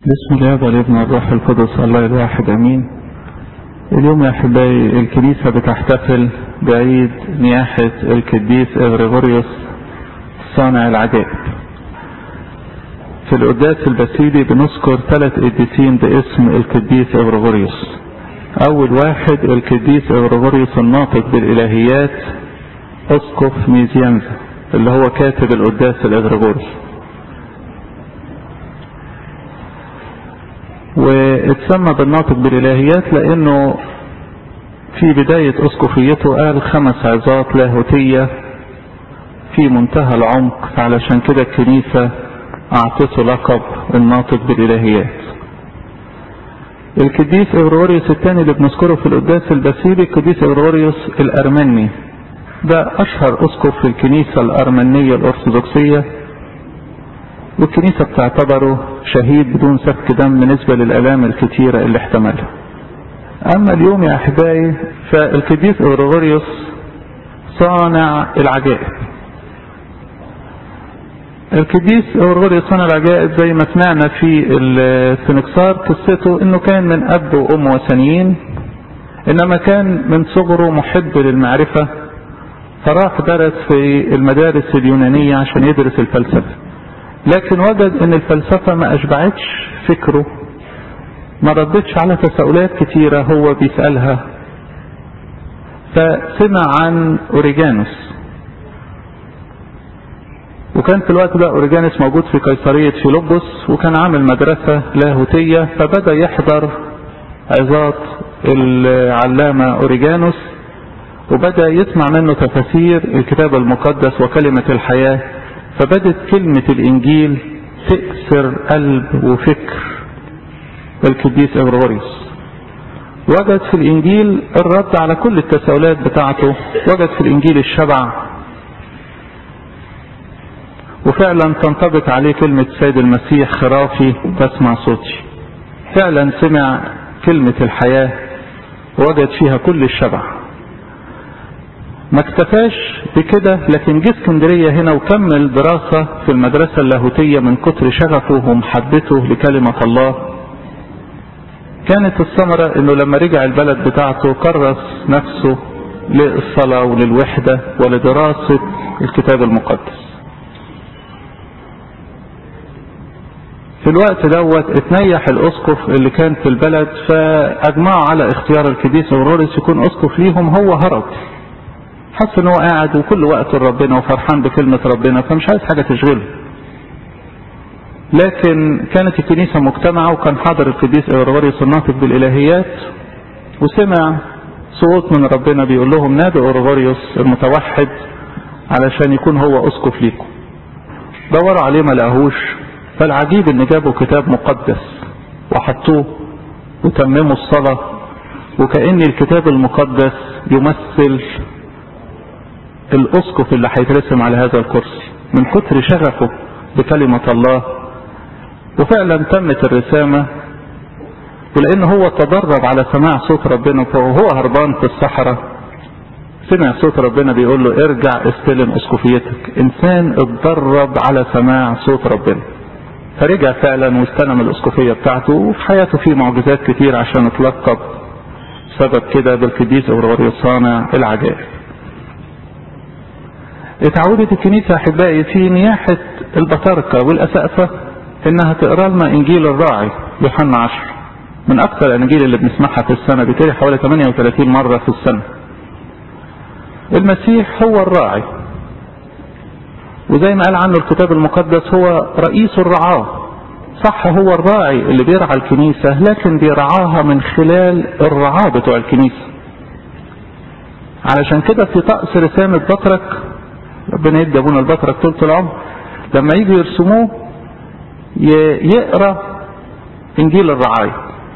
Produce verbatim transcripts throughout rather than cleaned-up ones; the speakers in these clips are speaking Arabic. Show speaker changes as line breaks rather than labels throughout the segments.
بسم الله والابن والروح القدس الله الواحد امين. اليوم يا احبائي الكنيسة بتحتفل بعيد نياحة القديس إغريغوريوس صانع العجائب. في القداس البسيلي بنذكر ثلاث قديسين باسم القديس إغريغوريوس. اول واحد القديس إغريغوريوس الناطق بالالهيات اسقف ميزيانزا اللي هو كاتب القداس الإغريغوري، واتسمى بالناطق بالالهيات لانه في بداية اسقفيته قال خمس عظات لاهوتية في منتهى العمق، علشان كده الكنيسة اعطته لقب الناطق بالالهيات. القديس إغريغوريوس الثاني اللي بنذكره في القداس البسيلي القديس إغريغوريوس الارمني، ده اشهر اسقف في الكنيسة الارمنية الارثوذكسية، والكنيسة بتعتبره شهيد بدون سفك دم بالنسبة للآلام الكتيرة اللي احتملها. اما اليوم يا احبائي فالقديس إغريغوريوس صانع العجائب. القديس إغريغوريوس صانع العجائب زي ما سمعنا في السنكسار قصته انه كان من اب وام وثنيين، انما كان من صغره محب للمعرفة، فراح درس في المدارس اليونانية عشان يدرس الفلسفة، لكن وجد ان الفلسفة ما اشبعتش فكره، ما ردتش على تساؤلات كتيرة هو بيسألها، فسمع عن أوريجانوس، وكان في الوقت ده أوريجانوس موجود في قيصرية فيلبس، وكان عامل مدرسة لاهوتية، فبدأ يحضر عظات العلامة أوريجانوس، وبدأ يسمع منه تفاسير الكتاب المقدس وكلمة الحياة، فبدت كلمة الإنجيل تأثر قلب وفكر القديس إغريغوريوس. وجد في الإنجيل الرد على كل التساؤلات بتاعته، وجد في الإنجيل الشبع، وفعلا تنطبق عليه كلمة سيد المسيح خرافي تسمع صوتي. فعلا سمع كلمة الحياة ووجد فيها كل الشبع. ما اكتفاش بكده، لكن جه اسكندرية هنا وكمل دراسة في المدرسة اللاهوتية من كتر شغفه ومحبته لكلمة الله. كانت الثمرة انه لما رجع البلد بتاعته كرس نفسه للصلاة وللوحدة ولدراسة الكتاب المقدس. في الوقت دوت اتنيح الاسقف اللي كان في البلد، فاجمعوا على اختيار القديس إغريغوريوس يكون اسقف ليهم. هو هرب، حس ان هو قاعد وكل وقت ربنا وفرحان بكلمة ربنا، فمش عايز حاجة تشغله. لكن كانت الكنيسة مجتمعة، وكان حاضر القديس إغريغوريوس الناطق بالالهيات، وسمع صوت من ربنا بيقول لهم نادوا إغريغوريوس المتوحد علشان يكون هو اسقف ليكم. دوروا عليه ما لقاهوش، فالعجيب ان جابوا كتاب مقدس وحطوه وتمموا الصلاة، وكأن الكتاب المقدس يمثل الاسقف اللي هيترسم على هذا الكرسي من كتر شغفه بكلمة الله. وفعلا تمت الرسامة، ولان هو تدرب على سماع صوت ربنا، فهو هربان في الصحراء سمع صوت ربنا بيقول له ارجع استلم اسقفيتك. انسان اتدرب على سماع صوت ربنا، فرجع فعلا واستلم الاسقفية بتاعته. وفي حياته فيه معجزات كتير عشان اتلقب سبب كده بالقديس إغريغوريوس صانع العجائب. اتعودت الكنيسة احبائي في نياحة البطاركة والاسقفة انها تقرا لنا انجيل الراعي يوحنا عشر، من اكثر الانجيل اللي بنسمعها في السنة، بتقري حوالي ثمانية وثلاثين مرة في السنة. المسيح هو الراعي، وزي ما قال عنه الكتاب المقدس هو رئيس الرعاة. صح هو الراعي اللي بيرعى الكنيسة، لكن بيرعاها من خلال الرعاة بتوع الكنيسة. علشان كده في طقس رسامة بطرك، ربنا يدي ابونا البطرك طول العمر، لما يجي يرسموه يقرأ انجيل الرعاية.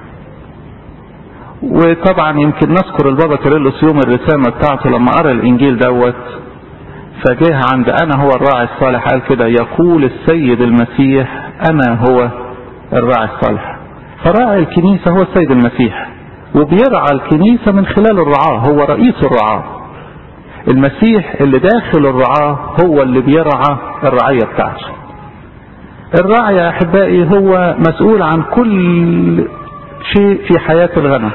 وطبعا يمكن نذكر البابا كيرلس يوم الرسامة بتاعته لما قرأ الانجيل دوت، فجاه عند انا هو الراعي الصالح قال كده يقول السيد المسيح انا هو الراعي الصالح. فراعي الكنيسة هو السيد المسيح، وبيرعى الكنيسة من خلال الرعاة، هو رئيس الرعاة. المسيح اللي داخل الرعاة هو اللي بيرعى الرعية بتاعته. الراعي يا أحبائي هو مسؤول عن كل شيء في حياة الغنم.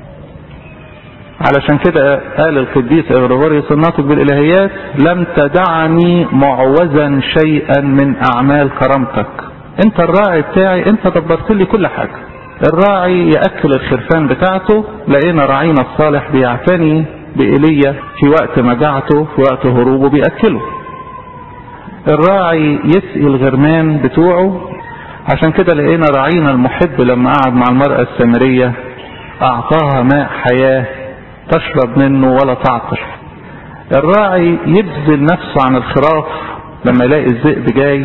علشان كده قال القديس غريغوريوس الناطق بالإلهيات: لم تدعني معوزا شيئا من أعمال كرامتك. انت الراعي بتاعي، انت دبرت لي كل حاجة. الراعي يأكل الخرفان بتاعته، لقينا راعينا الصالح بيعتني بإيليا في وقت مجاعته، في وقت هروبه بيأكله. الراعي يسقي الغرمان بتوعه، عشان كده لقينا راعينا المحب لما قعد مع المرأة السامرية أعطاها ماء حياة تشرب منه ولا تعطش. الراعي يبذل نفسه عن الخراف لما يلاقي الذئب جاي.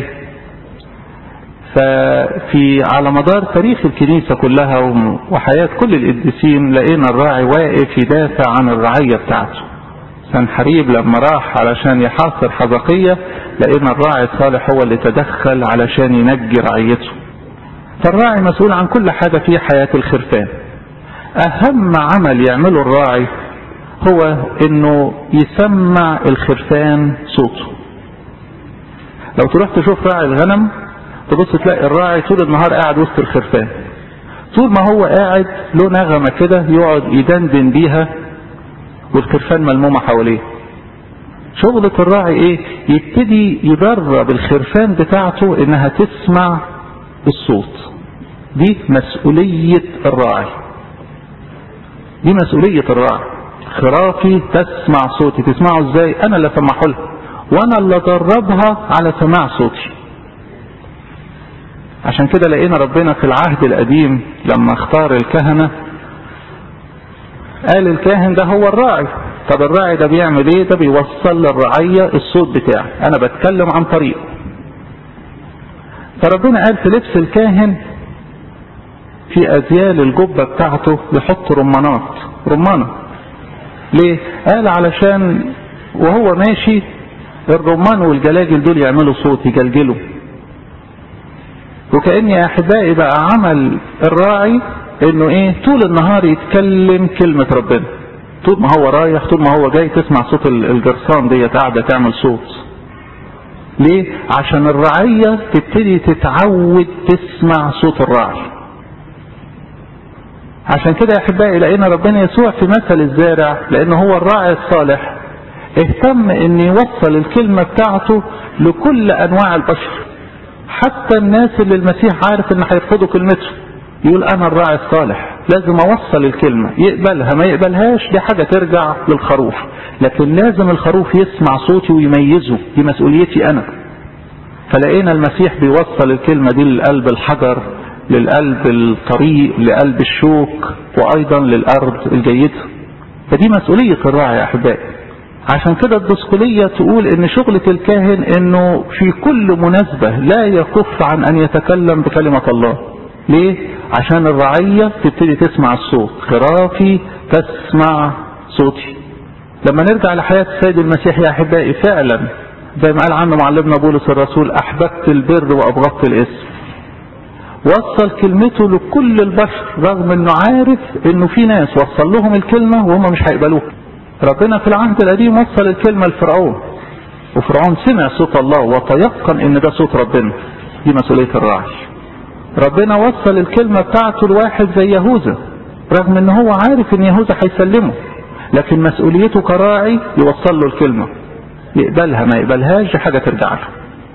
ففي على مدار تاريخ الكنيسة كلها وحياة كل القديسين لقينا الراعي واقف يدافع عن الرعية بتاعته. سنحريب لما راح علشان يحاصر حزقية لقينا الراعي الصالح هو اللي تدخل علشان ينجي رعيته. فالراعي مسؤول عن كل حاجة في حياة الخرفان. أهم عمل يعمله الراعي هو انه يسمع الخرفان صوته. لو تروح تشوف راعي الغنم تبص تلاقي الراعي طول النهار قاعد وسط الخرفان، طول ما هو قاعد له نغمة كده يقعد يدندن بيها والخرفان ملمومة حواليه. شغلة الراعي ايه؟ يبتدي يدرب الخرفان بتاعته انها تسمع الصوت. دي مسؤولية الراعي، دي مسؤولية الراعي. خرافي تسمع صوتي. تسمعه ازاي؟ انا اللي سمعه لها وانا اللي دربها على سماع صوتي. عشان كده لقينا ربنا في العهد القديم لما اختار الكهنة قال الكاهن ده هو الراعي. طب الراعي ده بيعمل ايه؟ ده بيوصل للرعية الصوت بتاعي، انا بتكلم عن طريقه. فربنا قال في لبس الكاهن في أزيال الجبة بتاعته يحط رمانات، رمانة. ليه؟ قال علشان وهو ماشي الرمان والجلاجل دول يعملوا صوت يجلجلوا. وكأن يا أحبائي بقى عمل الراعي انه ايه؟ طول النهار يتكلم كلمة ربنا. طول ما هو رايح، طول ما هو جاي تسمع صوت الجرسان دي قاعدة تعمل صوت. ليه؟ عشان الرعية تبتدي تتعود تسمع صوت الراعي. عشان كده يا احبائي لقينا ربنا يسوع في مثل الزارع، لانه هو الراعي الصالح اهتم ان يوصل الكلمة بتاعته لكل انواع البشر، حتى الناس اللي المسيح عارف ان هيرفضوا كلمته يقول انا الراعي الصالح، لازم اوصل الكلمة. يقبلها ما يقبلهاش دي حاجة ترجع للخروف، لكن لازم الخروف يسمع صوتي ويميزه، دي مسؤوليتي انا. فلقينا المسيح بيوصل الكلمة دي للقلب الحجر، للقلب الطريق، لقلب الشوك، وايضا للارض الجيدة. فدي مسؤولية الراعي يا احبائي. عشان كده الدسقلية تقول ان شغلة الكاهن انه في كل مناسبة لا يكف عن ان يتكلم بكلمة الله. ليه؟ عشان الرعية تبتدي تسمع الصوت. خرافي تسمع صوتي. لما نرجع لحياة السيد المسيح يا احبائي فعلا زي ما قال عنه معلمنا بولس الرسول: احببت البر وابغضت الاسم. وصل كلمته لكل البشر رغم انه عارف انه في ناس وصل لهم الكلمة وهم مش هيقبلوها. ربنا في العهد القديم وصل الكلمة لفرعون، وفرعون سمع صوت الله وتيقن ان ده صوت ربنا. دي مسؤولية الراعي. ربنا وصل الكلمة بتاعته لواحد زي يهوذا رغم ان هو عارف ان يهوذا هيسلمه، لكن مسؤوليته كراعي يوصل له الكلمة. يقبلها ما يقبلهاش حاجة ترجع له.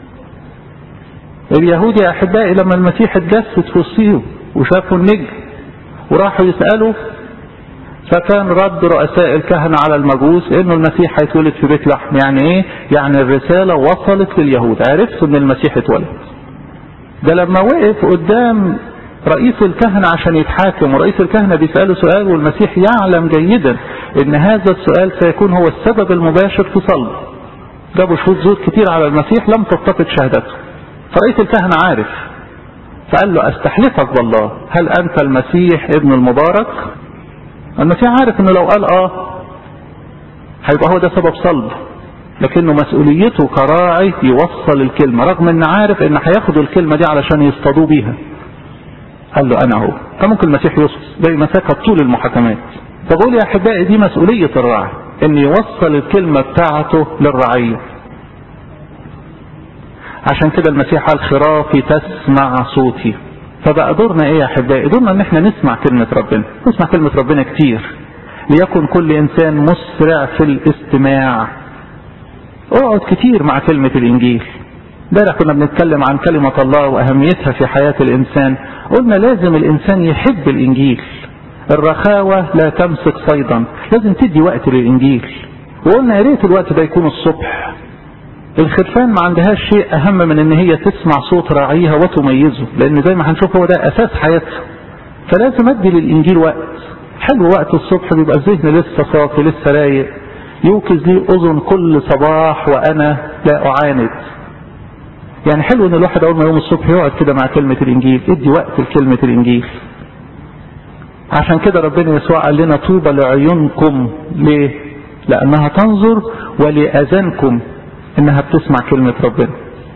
اليهود يا احبائي لما المسيح اتجسد في وسطهم وشافوا النجم وراحوا يسألوا، فكان رد رؤساء الكهنة على المجوس انه المسيح هيتولد في بيت لحم. يعني ايه؟ يعني الرسالة وصلت لليهود، عرفوا ان المسيح اتولد. ده لما وقف قدام رئيس الكهنة عشان يتحاكم، ورئيس الكهنة بيسأله سؤال والمسيح يعلم جيدا ان هذا السؤال سيكون هو السبب المباشر في صلبه. جابوا شهود زور كتير على المسيح لم تلتقط شهادته. فرئيس الكهنة عارف، فقال له: استحلفك بالله هل انت المسيح ابن المبارك؟ المسيح عارف انه لو قال اه هيبقى هو ده سبب صلبه، لكنه مسؤوليته كراعي يوصل الكلمة رغم ان عارف ان هياخدوا الكلمة دي علشان يصطادوا بيها. قال له انا هو. فممكن المسيح يوصل زي ما سكت طول المحاكمات. فبقول يا احبائي دي مسؤولية الراعي ان يوصل الكلمة بتاعته للرعية. عشان كده المسيح قال خرافي تسمع صوتي. فبقى دورنا ايه يا احبائي؟ دورنا ان احنا نسمع كلمة ربنا، نسمع كلمة ربنا كتير، ليكن كل انسان مسرع في الاستماع. اقعد كتير مع كلمة الانجيل. امبارح كنا بنتكلم عن كلمة الله واهميتها في حياة الانسان، قلنا لازم الانسان يحب الانجيل. الرخاوة لا تمسك صيدا، لازم تدي وقت للانجيل. وقلنا يا ريت الوقت ده يكون الصبح. الخرفان ما عندهاش شيء اهم من ان هي تسمع صوت راعيها وتميزه، لان زي ما هنشوف هو ده اساس حياتها. فلازم ادي للانجيل وقت. حلو وقت الصبح بيبقى الذهن لسه صافي لسه رايق، يوكز لي اذن كل صباح وانا لا اعاند. يعني حلو ان الواحد اول ما يوم الصبح يقعد كده مع كلمة الانجيل، ادي وقت لكلمة الانجيل. عشان كده ربنا يسوع قال لنا طوبى لعيونكم. ليه؟ لانها تنظر، ولاذانكم انها بتسمع كلمة ربنا.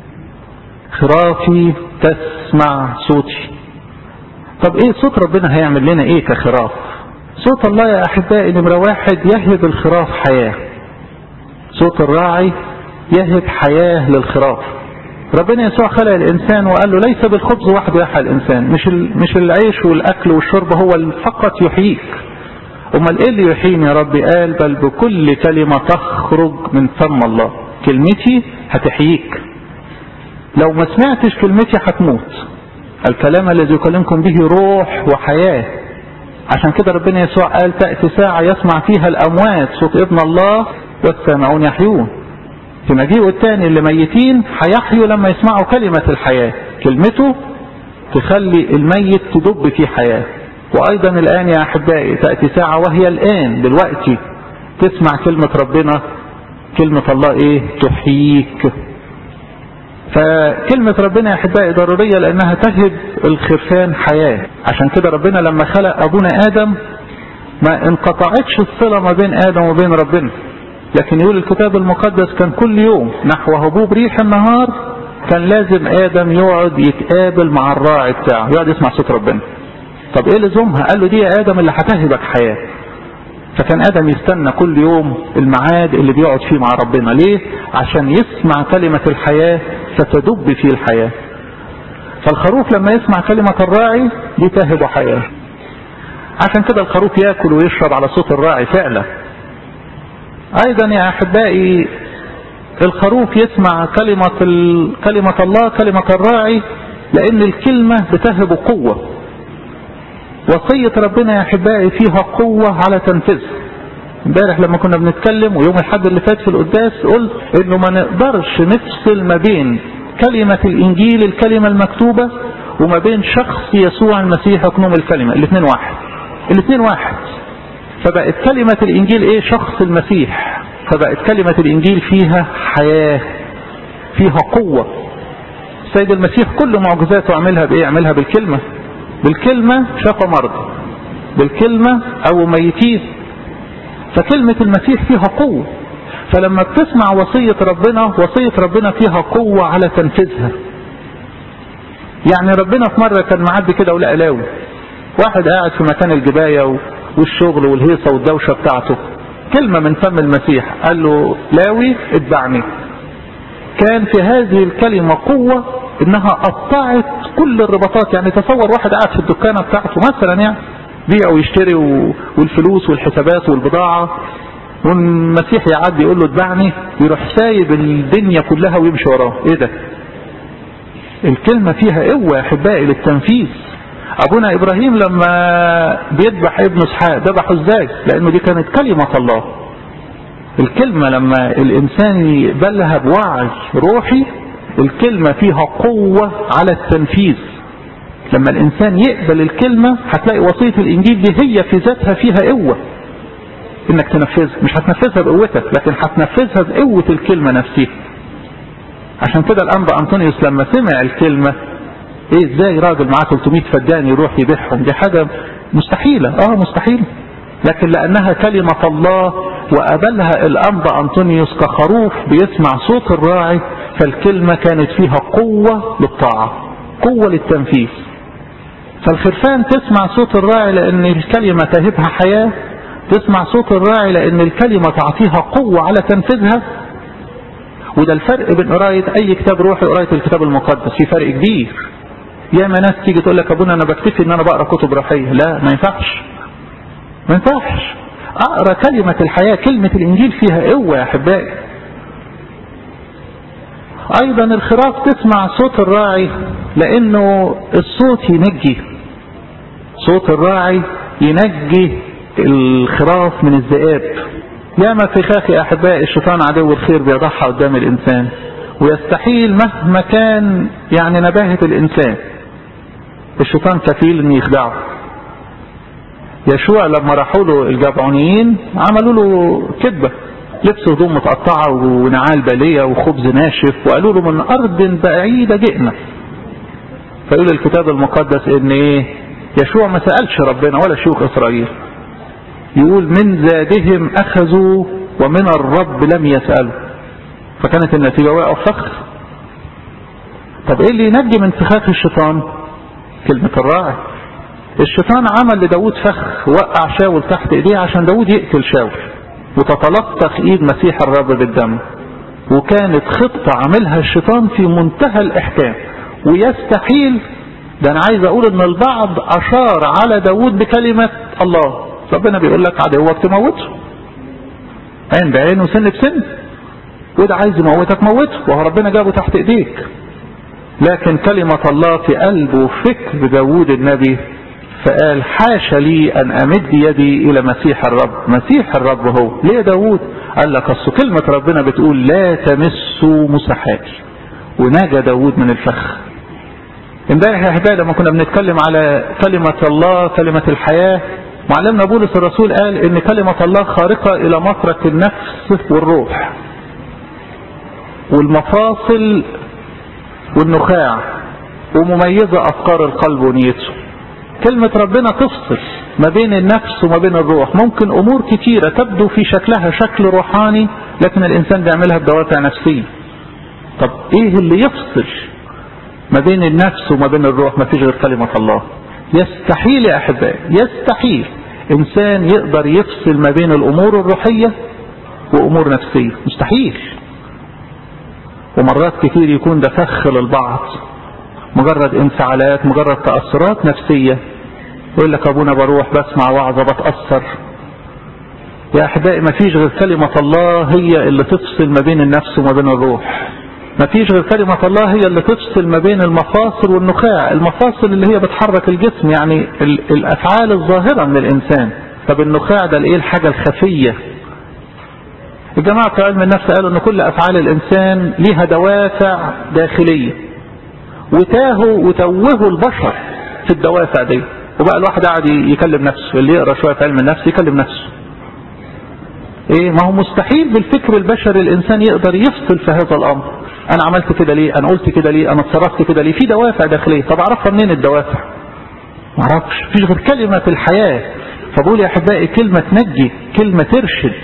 خرافي تسمع صوتي. طب ايه صوت ربنا هيعمل لنا ايه كخراف؟ صوت الله يا احبائي نمرة واحد يهب الخراف حياة. صوت الراعي يهب حياة للخراف. ربنا يسوع خلق الانسان وقال له ليس بالخبز وحده يحيى الانسان، مش مش العيش والاكل والشرب هو فقط يحييك. امال ايه اللي يحييني يا ربي؟ قال بل بكل كلمة تخرج من فم الله. كلمتي هتحييك. لو ما سمعتش كلمتي هتموت. الكلام الذي يكلمكم به روح وحياة. عشان كده ربنا يسوع قال تأتي ساعة يسمع فيها الأموات صوت ابن الله والسامعون يحيون. في مجيئه الثاني اللي ميتين هيحيوا لما يسمعوا كلمة الحياة. كلمته تخلي الميت تدب في حياة. وأيضا الآن يا أحبائي تأتي ساعة وهي الآن دلوقتي تسمع كلمة ربنا. كلمة الله إيه؟ تحييك. فكلمة ربنا يا أحبائي ضرورية لأنها تهب الخرفان حياة. عشان كده ربنا لما خلق أبونا آدم ما انقطعتش الصلة ما بين آدم وبين ربنا، لكن يقول الكتاب المقدس كان كل يوم نحو هبوب ريح النهار كان لازم آدم يقعد يتقابل مع الراعي بتاعه، يقعد يسمع صوت ربنا. طب ايه لزومها؟ قال له دي يا آدم اللي هتهبك حياة. فكان آدم يستنى كل يوم الميعاد اللي بيقعد فيه مع ربنا. ليه؟ عشان يسمع كلمة الحياة فتدب فيه الحياة. فالخروف لما يسمع كلمة الراعي دي تهب حياة. عشان كده الخروف يأكل ويشرب على صوت الراعي فعلا. ايضا يا احبائي الخروف يسمع كلمة, كلمة الله كلمة الراعي لان الكلمة بتهب قوة. وصية ربنا يا احبائي فيها قوة على تنفيذها. امبارح لما كنا بنتكلم ويوم الحد اللي فات في القداس قلت انه ما نقدرش نفصل ما بين كلمة الانجيل الكلمة المكتوبة وما بين شخص يسوع المسيح يكنوم الكلمة. الاثنين واحد. الاثنين واحد. فبقت كلمة الانجيل ايه؟ شخص المسيح. فبقت كلمة الانجيل فيها حياة فيها قوة. السيد المسيح كل معجزاته عملها بايه؟ عملها بالكلمة. بالكلمة شفى مرضى، بالكلمة او ميتين. فكلمة المسيح فيها قوة. فلما بتسمع وصية ربنا، وصية ربنا فيها قوة على تنفيذها. يعني ربنا في مرة كان معدي كده ولقى لاوي واحد قاعد في مكان الجباية والشغل والهيصة والدوشة بتاعته. كلمة من فم المسيح قال له لاوي اتبعني. كان في هذه الكلمة قوة انها قطعت كل الرباطات. يعني تصور واحد قاعد في الدكانة بتاعته مثلا يعني بيع ويشتري والفلوس والحسابات والبضاعة، والمسيح يعدي يقول له اتبعني، يروح سايب الدنيا كلها ويمشي وراه. ايه ده؟ الكلمة فيها قوة يا احبائي للتنفيذ. ابونا ابراهيم لما بيذبح ابنه اسحاق ذبحه ازاي؟ لانه دي كانت كلمة الله. الكلمة لما الانسان يقبلها بوعي روحي الكلمة فيها قوة على التنفيذ. لما الانسان يقبل الكلمة هتلاقي وصية الانجيل دي هي في ذاتها فيها قوة انك تنفذها. مش هتنفذها بقوتك لكن هتنفذها بقوة الكلمة نفسها. عشان كده الانبا انطونيوس لما سمع الكلمة، ايه ازاي راجل معاه ثلاثمائة فدان يروح يبيعهم؟ دي حاجة مستحيلة. اه مستحيلة. لكن لانها كلمة الله وقبلها الانبا انطونيوس كخروف بيسمع صوت الراعي، فالكلمة كانت فيها قوة للطاعة، قوة للتنفيذ. فالخرفان تسمع صوت الراعي لان الكلمة تهبها حياة، تسمع صوت الراعي لان الكلمة تعطيها قوة على تنفيذها. وده الفرق بين قراية اي كتاب روحي وقراية الكتاب المقدس، في فرق كبير. ياما ناس تيجي تقول لك ابونا انا بكتفي ان انا بقرا كتب روحيه. لا، ما ينفعش ما ينفعش اقرا كلمه الحياه، كلمه الانجيل فيها قوه يا احبائي. ايضا الخراف تسمع صوت الراعي، لانه الصوت ينجي، صوت الراعي ينجي الخراف من الذئاب. ياما في خاخي احبائي الشيطان عدو الخير بيضحى قدام الانسان، ويستحيل مهما كان يعني نباهة الانسان الشيطان كفيل ان يخدعه. يشوع لما راحوا له الجبعونيين عملوا له كذبه، لبسوا هدوم متقطعه ونعال باليه وخبز ناشف، وقالوا له من ارض بعيده جئنا. فيقول الكتاب المقدس ان ايه؟ يشوع ما سالش ربنا ولا شيوخ اسرائيل، يقول من زادهم اخذوا ومن الرب لم يسالوا. فكانت النتيجه وقعوا فخ. طب ايه اللي ينجي من فخاخ الشيطان؟ كلمه الراعي. الشيطان عمل لداود فخ، وقع شاول تحت ايديه عشان داود يقتل شاول، وتتلطخ ايد مسيح الرب بالدم. وكانت خطة عملها الشيطان في منتهى الاحكام، ويستحيل، ده انا عايز اقول ان البعض اشار على داود بكلمة الله. ربنا بيقول لك عدوك تموته، عين بعين وسن بسن، وده عايز يموتك موته، وهو ربنا جابه تحت ايديك. لكن كلمة الله في قلب وفكر داود النبي، فقال حاشا لي ان امد يدي الى مسيح الرب. مسيح الرب هو ليه داود؟ قال لك اصل كلمة ربنا بتقول لا تمسوا مسحاتي، ونجا داود من الفخ. امبارح يا احبائي لما كنا بنتكلم على كلمة الله كلمة الحياة، معلمنا بولس الرسول قال ان كلمة الله خارقة الى مفرق النفس والروح والمفاصل والنخاع، ومميزة افكار القلب ونيته. كلمة ربنا تفصل ما بين النفس وما بين الروح. ممكن امور كتيرة تبدو في شكلها شكل روحاني، لكن الانسان بيعملها بدوافع نفسية. طب ايه اللي يفصل ما بين النفس وما بين الروح؟ ما فيش غير كلمة الله. يستحيل يا احبائي، يستحيل انسان يقدر يفصل ما بين الامور الروحية وامور نفسية، مستحيل. ومرات كتير يكون ده فخ للبعض، مجرد انفعالات، مجرد تأثرات نفسية. يقول لك ابونا بروح بسمع وعظة بتأثر. يا احبائي ما فيش غير كلمة الله هي اللي تفصل ما بين النفس وما بين الروح. ما فيش غير كلمة الله هي اللي تفصل ما بين المفاصل والنخاع. المفاصل اللي هي بتحرك الجسم، يعني الافعال الظاهرة من الانسان. طب النخاع ده الايه؟ الحاجة الخفية. الجماعة بتوع علم النفس قالوا ان كل افعال الانسان ليها دوافع داخلية، وتاهوا وتوهوا البشر في الدوافع دي، وبقى الواحد قاعد يكلم نفسه. اللي يقرأ شوية في علم النفس يكلم نفسه. ايه؟ ما هو مستحيل بالفكر البشري الانسان يقدر يفصل في هذا الامر. انا عملت كده ليه؟ انا قلت كده ليه؟ انا اتصرفت كده ليه؟ في دوافع داخلية. طب اعرفها منين الدوافع؟ ما اعرفش. فيش غير كلمة الحياة. فبقول يا احبائي كلمة تنجي، كلمة ترشد.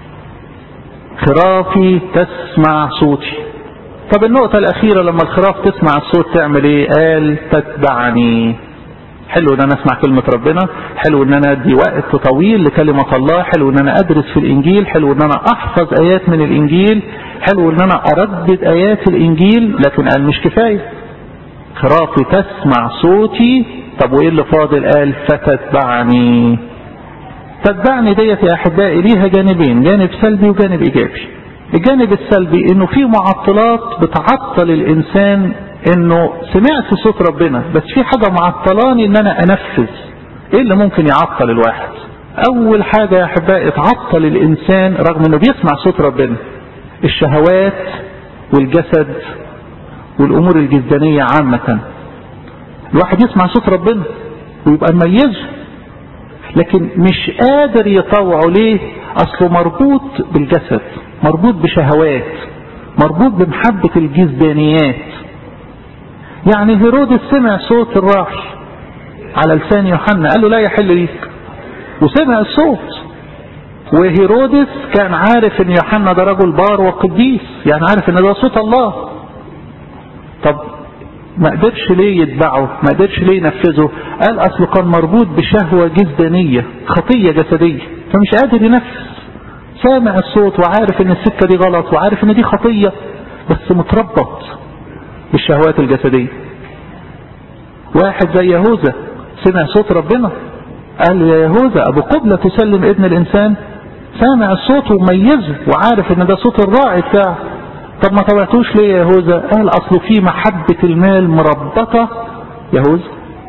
خرافي تسمع صوتي. طب النقطة الأخيرة، لما الخراف تسمع الصوت تعمل إيه؟ قال تتبعني. حلو إن أنا أسمع كلمة ربنا، حلو إن أنا أدي وقت طويل لكلمة الله، حلو إن أنا أدرس في الإنجيل، حلو إن أنا أحفظ آيات من الإنجيل، حلو إن أنا أردد آيات الإنجيل. لكن قال مش كفاية. خرافي تسمع صوتي. طب وإيه اللي فاضل؟ قال فتتبعني. تتبعني ديت يا أحبائي ليها جانبين، جانب سلبي وجانب إيجابي. الجانب السلبي انه في معطلات بتعطل الانسان، انه سمعت صوت ربنا بس في حاجة معطلاني ان انا انفذ. ايه اللي ممكن يعطل الواحد؟ اول حاجة يا احبائي تعطل الانسان رغم انه بيسمع صوت ربنا، الشهوات والجسد والامور الجسدانية عامة. الواحد يسمع صوت ربنا ويبقى مميزه، لكن مش قادر يطوعه. ليه؟ اصله مربوط بالجسد، مربوط بشهوات، مربوط بمحبة الجسدانيات. يعني هيرودس سمع صوت الراعي على لسان يوحنا، قال له لا يحل ليك، وسمع الصوت. وهيرودس كان عارف ان يوحنا ده رجل بار وقديس، يعني عارف ان ده صوت الله. طب ما قدرش ليه يتبعه؟ ما قدرش ليه ينفذه؟ قال اصله كان مربوط بشهوة جسدانية، خطية جسدية، فمش قادر ينفذ. سامع الصوت وعارف ان السكة دي غلط وعارف ان دي خطية، بس متربط بالشهوات الجسدية. واحد زي يهوذا سمع صوت ربنا قال يا يهوذا أبو قبلة تسلم ابن الإنسان، سامع الصوت وميزه وعارف ان ده صوت الراعي بتاعه. طب ما طوعتوش ليه يا يهوذا؟ قال اصل في محبة المال مربطة يهوذا.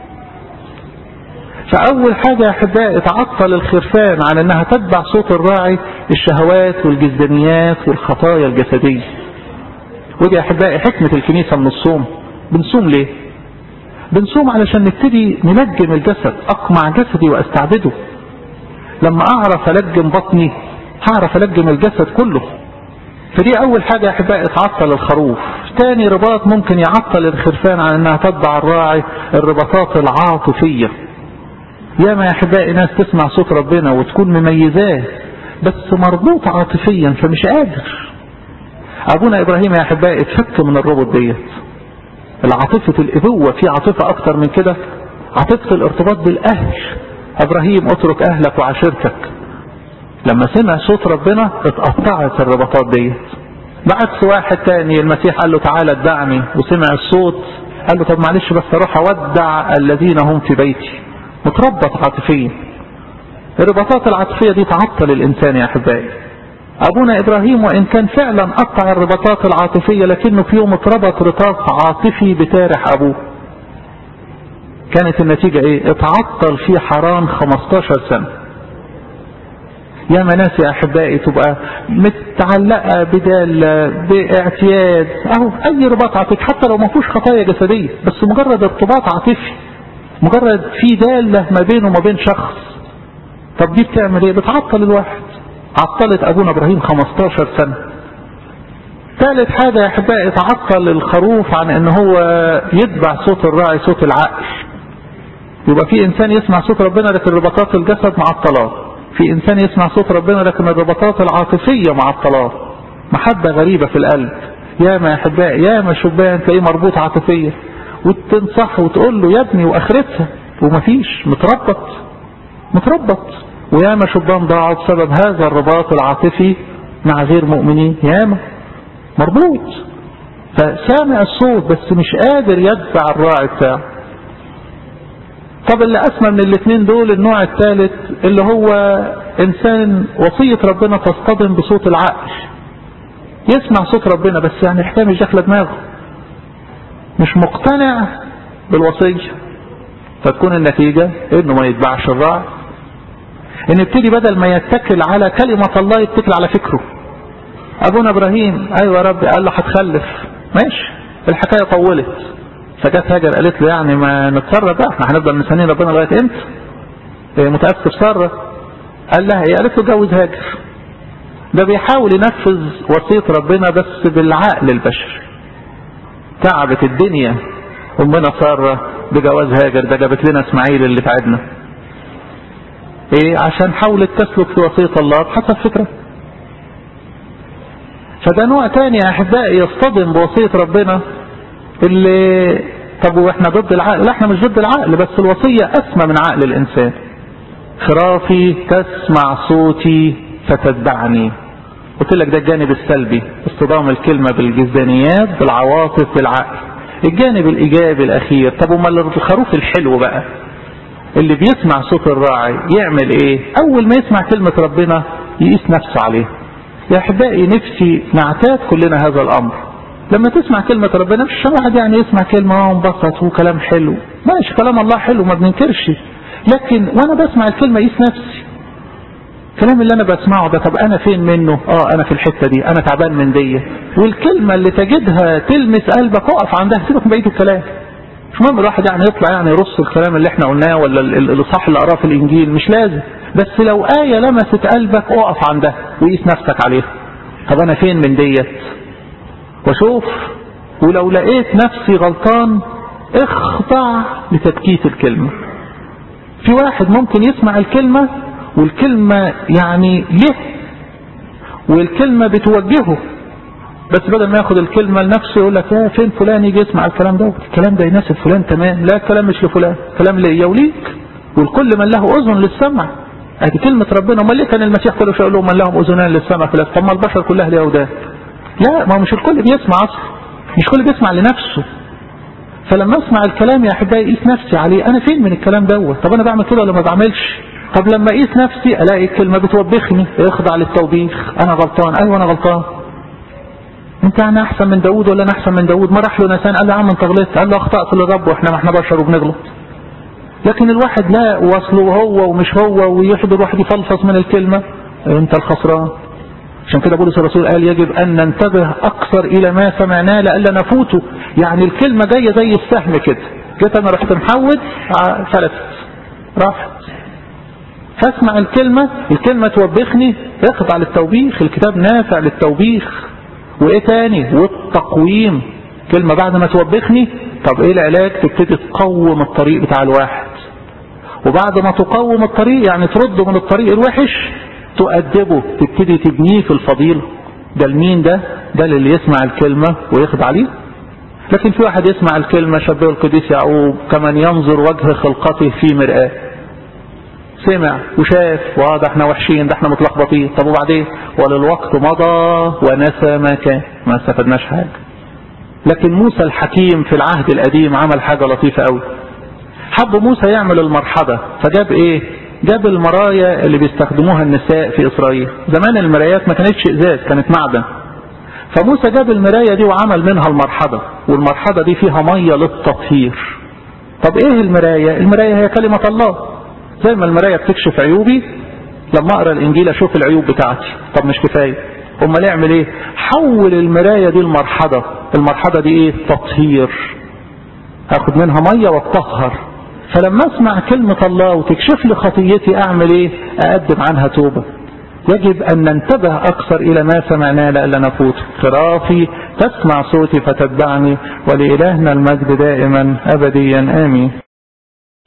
فاول حاجة يا احبائي تعطل الخرفان عن انها تتبع صوت الراعي الشهوات والجزدانيات والخطايا الجسدية. ودي يا احبائي حكمة الكنيسة من الصوم. بنصوم ليه؟ بنصوم علشان نبتدي نلجم الجسد، اقمع جسدي واستعبده. لما اعرف الجم بطني هعرف الجم الجسد كله. فدي اول حاجة يا احبائي تعطل الخروف. تاني رباط ممكن يعطل الخرفان عن انها تتبع الراعي الرباطات العاطفية. ياما يا احبائي ناس تسمع صوت ربنا وتكون مميزاه بس مربوط عاطفيا فمش قادر. ابونا ابراهيم يا احبائي اتفك من الربط ديت. العاطفة الابوة في عاطفة اكتر من كده، عاطفة الارتباط بالاهل. ابراهيم اترك اهلك وعشيرتك. لما سمع صوت ربنا اتقطعت الرباطات ديت. بعكس واحد تاني المسيح قال له تعالى اتبعني وسمع الصوت قال له طب معلش بس اروح اودع الذين هم في بيتي. متربط عاطفيا. الرباطات العاطفية دي تعطل الانسان يا احبائي. ابونا ابراهيم وان كان فعلا قطع الرباطات العاطفية لكنه في يوم اتربط رباط عاطفي بتارح ابوه. كانت النتيجة ايه؟ اتعطل في حران خمستاشر سنة. ياما ناس يا احبائي تبقى متعلقة بدال باعتياد اهو اي رباط عاطفي حتى لو ما فيهوش خطايا جسدية بس مجرد ارتباط عاطفي، مجرد في دالة ما بينه وما بين شخص. طب دي بتعمل ايه؟ بتعطل الواحد. عطلت ابونا ابراهيم خمستاشر سنة. ثالث حاجة يا احبائي تعطل الخروف عن ان هو يتبع صوت الراعي صوت العقل. يبقى في انسان يسمع صوت ربنا لكن رباطات الجسد معطلات، في انسان يسمع صوت ربنا لكن الرباطات العاطفية معطلات. محبة غريبة في القلب. يا ما يا احبائي يا ما شبان تلاقيه مربوط عاطفية وتنصح وتقول له يا ابني واخرتها ومفيش، متربط متربط. ويا ما شبان ضاعوا بسبب هذا الرباط العاطفي مع غير مؤمنين. يا ما مربوط فسامع الصوت بس مش قادر يتبع الراعي بتاعه. طب اللي أسمى من الاثنين دول النوع الثالث اللي هو إنسان وصية ربنا تصطدم بصوت العقل. يسمع صوت ربنا بس يعني الحكاية مش داخله دماغه، مش مقتنع بالوصية. فتكون النتيجة إنه ما يتبعش الراعي، إن يبتدي بدل ما يتكل على كلمة الله يتكل على فكره. أبونا إبراهيم أيوة يا رب قال له هتخلف، ماشي، الحكاية طولت. فجت هاجر قالت له يعني ما نتصرف بقى، احنا هنفضل مستنيين ربنا لغايه امتى؟ إيه متاسف ساره؟ قال لها ايه؟ قالت له جوز هاجر. ده بيحاول ينفذ وصيه ربنا بس بالعقل البشري. تعبت الدنيا امنا ساره بجواز هاجر، ده جابت لنا اسماعيل اللي تعبنا. ايه؟ عشان حاولت تسلك في وصيه الله بحسب فكره. فده نوع تاني يا احبائي يصطدم بوصيه ربنا. اللي طب واحنا ضد العقل؟ لا احنا مش ضد العقل بس الوصية اسمى من عقل الانسان. خرافي تسمع صوتي فتتبعني. قلت لك ده الجانب السلبي، اصطدام الكلمة بالجزدانيات بالعواطف بالعقل. الجانب الايجابي الاخير، طب امال الخروف الحلو بقى اللي بيسمع صوت الراعي يعمل ايه؟ اول ما يسمع كلمة ربنا يقيس نفسه عليه. يا احبائي نفسي نعتاد كلنا هذا الامر. لما تسمع كلمة ربنا مش واحد يعني يسمع كلمة وانبسط وكلام حلو، ماشي كلام الله حلو ما بننكرش، لكن وانا بسمع الكلمة يقيس نفسي. الكلام اللي انا بسمعه ده طب انا فين منه؟ اه انا في الحتة دي، انا تعبان من دي. والكلمة اللي تجدها تلمس قلبك اقف عندها، سيبك من بقية الكلام. مش مهم الواحد يعني يطلع يعني يرص الكلام اللي احنا قلناه ولا الاصحاح اللي قراه في الانجيل، مش لازم. بس لو آية لمست قلبك اقف عندها وقيس نفسك عليها. طب انا فين من ديت؟ وشوف، ولو لقيت نفسي غلطان اخضع لتبكيت الكلمة. في واحد ممكن يسمع الكلمة والكلمة يعني له والكلمة بتوجهه، بس بدل ما ياخد الكلمة لنفسه يقول لك يا فين فلان يجي يسمع الكلام ده، الكلام ده يناسب فلان تمام. لا الكلام مش لفلان، الكلام ليا وليك، والكل من له اذن للسمع. ادي كلمة ربنا. امال ليه كان المسيح كله يقول لهم من لهم اذنان للسمع فلا؟ طب ما البشر كلها ليها ودان. لا، ما مش الكل بيسمع اصلا، مش كل بيسمع لنفسه. فلما اسمع الكلام يا احبائي اقيس نفسي عليه، انا فين من الكلام دوت؟ طب انا بعمل كده ولا ما بعملش؟ طب لما اقيس نفسي الاقي الكلمه بتوبخني، اخضع للتوبيخ، انا غلطان، ايوه انا غلطان. انت انا احسن من داوود ولا انا احسن من داوود؟ ما راح له نسان قال له يا عم انت غلطت، قال له اخطات للرب واحنا ما احنا بشر وبنغلط. لكن الواحد لا، وصله هو ومش هو، ويحضر واحد يفلفص من الكلمه، انت الخسران. عشان كده بولس الرسول قال يجب ان ننتبه اكثر الى ما سمعناه لئلا نفوته. يعني الكلمه جايه زي السهم كده، جيت انا رحت محود فلتت راحت. فاسمع الكلمه، الكلمه توبخني، اخضع للتوبيخ، الكتاب نافع للتوبيخ. وايه تاني؟ والتقويم. كلمه بعد ما توبخني، طب ايه العلاج؟ تبتدي تقوم الطريق بتاع الواحد، وبعد ما تقوم الطريق يعني ترده من الطريق الوحش تؤدبه، تبتدي تبنيه في الفضيلة. ده لمين ده؟ ده للي يسمع الكلمة ويخضع عليه. لكن في واحد يسمع الكلمة، شبه القديس يعقوب كمن ينظر وجه خلقته في مرآة، سمع وشاف واضح احنا وحشين، ده احنا متلخبطين، طب وبعدين؟ وللوقت مضى ونسى ما كان، ما استفدناش حاجة. لكن موسى الحكيم في العهد القديم عمل حاجة لطيفة قوي. حب موسى يعمل المرحبة، فجاب ايه؟ جاب المرايا اللي بيستخدموها النساء في إسرائيل. زمان المرايات ما كانتش إزاز، كانت معدن. فموسى جاب المرايا دي وعمل منها المرحبة، والمرحبة دي فيها مية للتطهير. طب ايه المرايا؟ المرايا هي كلمة الله. زي ما المرايا بتكشف عيوبي، لما اقرا الانجيل اشوف العيوب بتاعتي، طب مش كفاية، امال يعمل ايه؟ حول المرايا دي المرحبة. المرحبة دي ايه؟ تطهير، اخد منها مية واتطهر. فلما اسمع كلمة الله وتكشف لي خطيتي اعمل ايه؟ اقدم عنها توبة. يجب ان ننتبه اكثر الى ما سمعناه لئلا نفوت. خرافي تسمع صوتي فتتبعني، ولإلهنا المجد دائما ابديا امين.